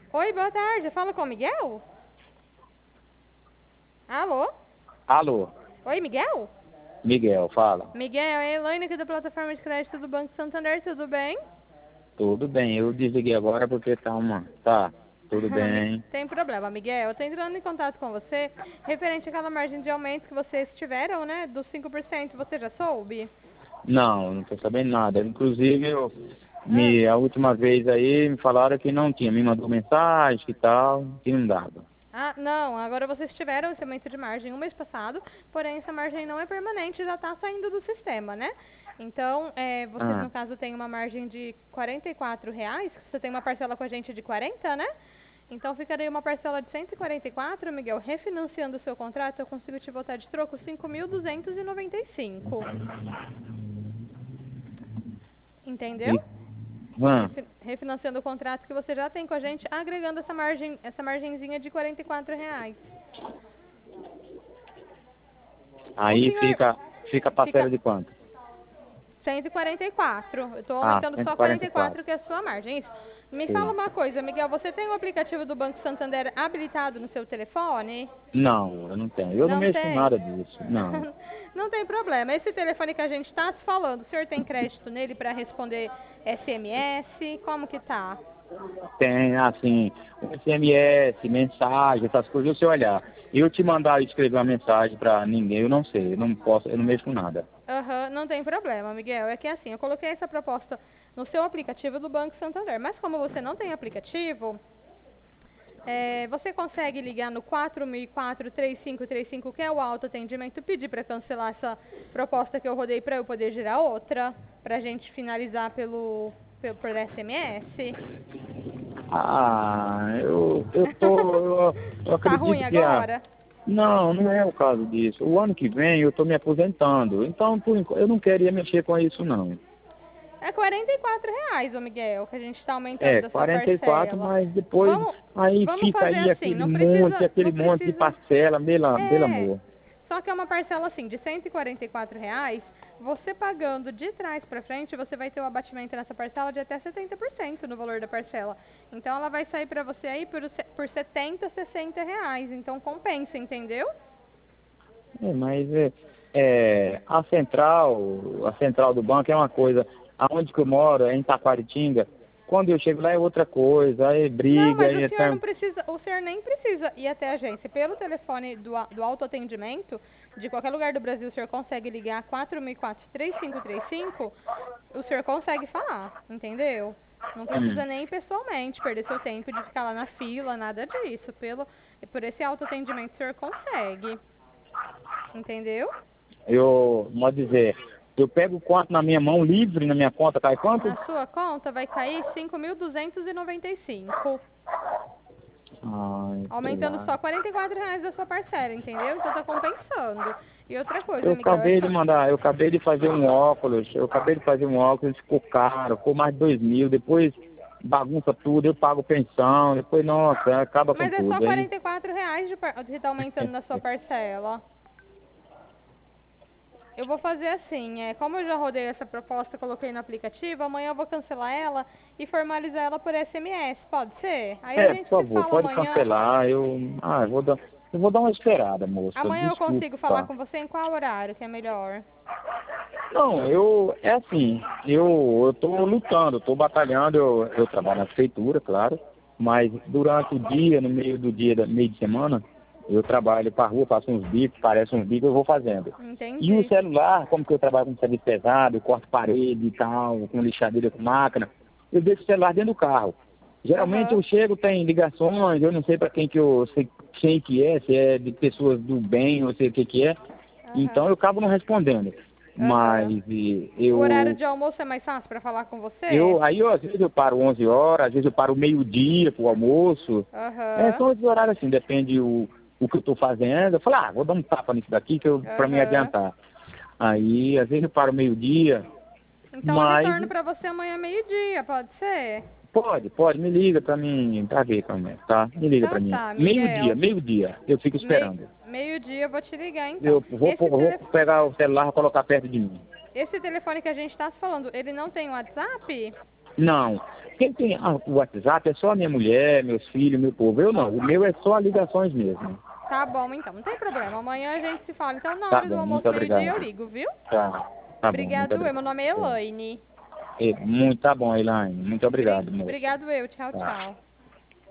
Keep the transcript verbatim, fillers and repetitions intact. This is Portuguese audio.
Oi, boa tarde. Fala com o Miguel? Alô? Alô, Oi, Miguel? Miguel, fala. Miguel, é a Elaine aqui da plataforma de crédito do Banco Santander, tudo bem? Tudo bem, eu desliguei agora porque tá uma. Tá, tudo bem. Tem problema, Miguel. Eu tô entrando em contato com você referente àquela margem de aumento que vocês tiveram, né? Dos cinco por cento. Você já soube? Não, não tô sabendo nada. Inclusive, eu, Ah, me, a última vez aí me falaram que não tinha. Me mandou mensagem e tal, que não dava. ah, não. Agora vocês tiveram esse aumento de margem um mês passado, porém essa margem não é permanente, já está saindo do sistema, né? Então, é, vocês Ah, no caso têm uma margem de quarenta e quatro reais, você tem uma parcela com a gente de quarenta, né? Então ficaria uma parcela de cento e quarenta e quatro, Miguel, refinanciando o seu contrato, eu consigo te botar de troco cinco mil duzentos e noventa e cinco. Entendeu? e, ah, Refi- refinanciando o contrato que você já tem com a gente, agregando essa margem, essa margenzinha de quarenta e quatro reais. O aí senhor fica, fica a fica parcela de quanto? cento e quarenta e quatro. Eu estou Ah, aumentando cento e só quarenta quarenta e e quatro quatro. que é a sua margem. Isso. Me fala Sim. uma coisa, Miguel, você tem o aplicativo do Banco Santander habilitado no seu telefone? Não, eu não tenho. Eu não Não mexo com tem? nada disso. Não. Não tem problema. Esse telefone que a gente está se falando, o senhor tem crédito nele para responder S M S? Como que tá? Tem, assim, S M S, mensagem, essas coisas, se eu olhar. Eu te mandar escrever uma mensagem pra ninguém, eu não sei, eu não posso, eu não mexo com nada. Aham, não tem problema, Miguel. É que assim, eu coloquei essa proposta no seu aplicativo do Banco Santander. Mas como você não tem aplicativo, é, você consegue ligar no quatro mil e quatro, três cinco três cinco, que é o autoatendimento, e pedir para cancelar essa proposta que eu rodei para eu poder gerar outra, para a gente finalizar pelo, pelo por S M S? Ah, eu, eu tô, eu, eu Tá ruim acredito que a... agora? Não, não é o caso disso. O ano que vem eu tô me aposentando, então por enquanto, eu não queria mexer com isso não. É quarenta e quatro reais, ô Miguel, que a gente está aumentando É, da sua quarenta e quatro, parcela. mas depois Vamos, aí vamos fica fazer aí assim, aquele não monte, precisa, aquele não monte de precisa. parcela, pela, pelo É, amor. só que é uma parcela assim de cento e quarenta e quatro reais. Você pagando de trás para frente, você vai ter o abatimento nessa parcela de até setenta por cento no valor da parcela. Então ela vai sair para você aí por, por setenta, sessenta reais. Então compensa, entendeu? É, mas é, é, a central, a central do banco é uma coisa. Aonde que eu moro, é em Taquaritinga. Quando eu chego lá é outra coisa, aí Não, briga, mas o aí senhor até... não precisa, o senhor nem precisa ir até a agência. Pelo telefone do, a- do autoatendimento, de qualquer lugar do Brasil, o senhor consegue ligar quatro mil e quatro, três cinco três cinco, o senhor consegue falar, entendeu? Não Hum, precisa nem ir pessoalmente, perder seu tempo de ficar lá na fila, nada disso. Pelo, por esse autoatendimento o senhor consegue, entendeu? eu, vou dizer, eu pego quanto na minha mão livre, na minha conta, cai quanto? Na sua conta vai cair cinco mil duzentos e noventa e cinco. Ai, sei Aumentando lá. só quarenta e quatro reais da sua parcela, entendeu? Então tá compensando. E outra coisa, Eu Miguel, é acabei de só... mandar, eu acabei de fazer um óculos, eu acabei de fazer um óculos, ficou caro, ficou mais de dois mil, depois bagunça tudo, eu pago pensão, depois, nossa, acaba com Mas é só tudo, hein? quarenta e quatro reais de par... que tá aumentando na sua parcela. Eu vou fazer assim, é, como eu já rodei essa proposta, coloquei no aplicativo, amanhã eu vou cancelar ela e formalizar ela por S M S, pode ser? Aí a É, por gente se favor, fala pode amanhã. cancelar. Eu, ah, eu vou dar, eu vou dar uma esperada, moça. Amanhã eu consigo falar Desculpa. com você em qual horário que é melhor? Não, eu, é assim, eu, eu tô lutando, tô batalhando, eu, eu trabalho na prefeitura, claro, mas durante o dia, no meio do dia, da- meio de semana, eu trabalho pra rua, faço uns bicos, parece uns bicos, eu vou fazendo. E o Entendi. celular, como que eu trabalho com serviço pesado, eu corto parede e tal, com lixadeira com máquina, eu deixo o celular dentro do carro. Geralmente Aham, eu chego, tem ligações, eu não sei para quem que eu sei quem que é, se é de pessoas do bem ou sei o que que é, aham, então eu acabo não respondendo. aham. Mas e, O horário eu, de almoço é mais fácil para falar com você? eu, aí eu, às vezes eu paro onze horas, às vezes eu paro meio-dia pro almoço. É, Aham, são esses horários assim, depende o, o que eu estou fazendo. Eu falo, ah, vou dar um tapa nisso daqui que eu, pra me aham. adiantar. Aí, às vezes eu paro meio-dia, Então eu mas retorno para você amanhã meio-dia, pode ser? pode, pode, me liga pra mim, pra ver como é, tá? Me liga pra Então mim. tá, Meio-dia, Miguel. meio-dia, eu fico Mei, esperando. meio-dia eu vou te ligar então. Eu vou, pô- Esse, eu vou tele, pegar o celular e colocar perto de mim. esse telefone que a gente está falando, ele não tem WhatsApp? Não. Quem tem ah, o WhatsApp é só a minha mulher, meus filhos, meu povo. Eu não. O meu é só ligações mesmo. Tá bom, então. Não tem problema. Amanhã a gente se fala. Então, na Tá hora do bom, almoço, muito obrigado. meio-dia, eu ligo, viu? Tá. Tá bom, muito Obrigado, eu. obrigado. Meu nome é Elaine. É, muito, tá bom, Elaine. Muito Bri- obrigado, moço. Obrigado, eu. Tchau, Tá. tchau.